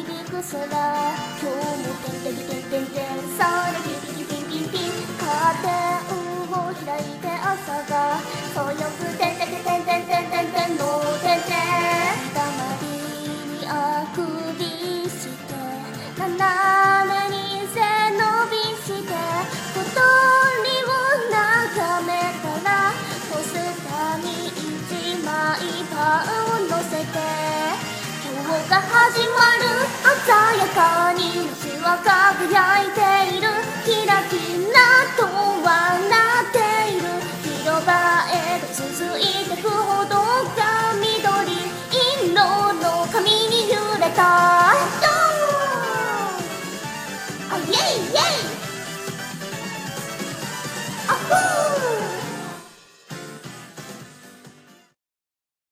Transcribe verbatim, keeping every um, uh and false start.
響く空、今日もてんてんてんてんてん、さらピピピピンピンピン、カーテンを開いて朝がそよくてんてんてんてんてんてんてんてんのてんてん、たまりにあくびして斜めに背伸びして小鳥を眺めたらポスターに一枚パンを乗せて、今日が始まる、鮮やかに街は輝いている、キラキラとはなっている、広場へと続いてくほどが緑色の髪に揺れた、ドーン、あイェイイェイ